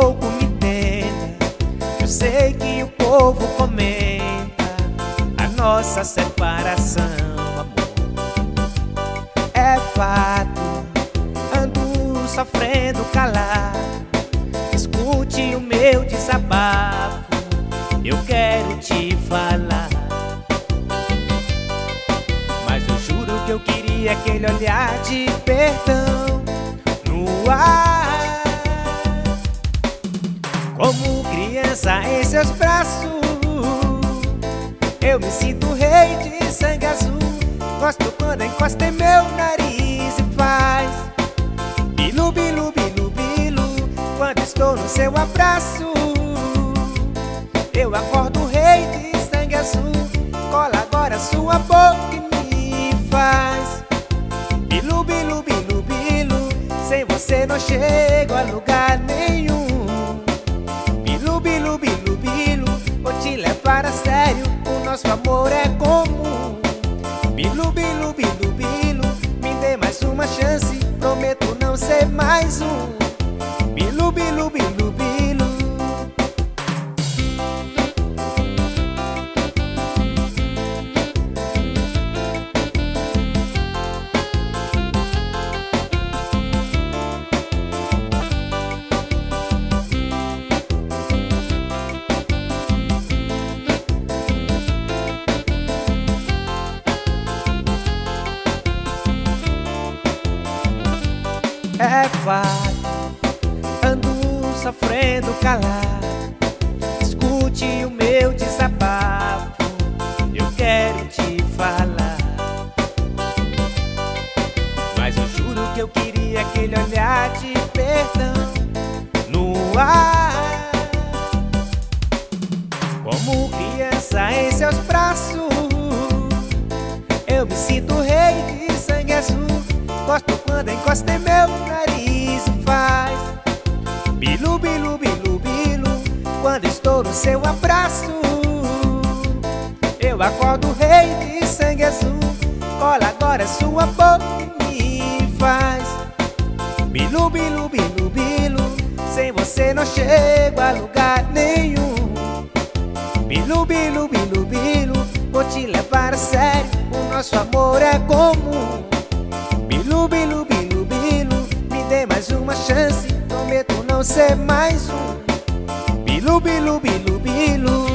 pouco me entenda. Eu sei que o povo comenta a nossa separação, amor. É fato, ando sofrendo calado. Escute o meu desabafo, eu quero te falar. Mas eu juro que eu queria aquele olhar de perdão no ar. Como criança em seus braços, eu me sinto rei de sangue azul. Gosto quando encosta em meu nariz e faz bilu, bilu, bilu, bilu. Quando estou no seu abraço, eu acordo rei de sangue azul. Cola agora sua boca e me faz bilu, bilu, bilu, bilu. Sem você não chego a lugar nenhum. Bilu, bilu, bilu, bilu. Vou te levar a sério, o nosso amor é comum. Bilu, bilu, bilu, bilu. Me dê mais uma chance, prometo não ser mais um. Bilu, bilu, bilu, bilu. É fato, ando sofrendo calado. Escute o meu desabafo, eu quero te falar. Mas eu juro que eu queria aquele olhar de perdão no ar. Como criança em seus braços, eu me sinto rei de sangue azul. Gosto quando encosta em meu nariz e faz bilu, bilu, bilu, bilu. Quando estou no seu abraço, eu acordo rei de sangue azul. Cola agora sua boca e me faz bilu, bilu, bilu, bilu. Sem você não chego a lugar nenhum. Bilu, bilu, bilu, bilu. Vou te levar a sério, o nosso amor é comum. Bilu, bilu, bilu, bilu. Me dê mais uma chance, prometo não ser mais um. Bilu, bilu, bilu, bilu.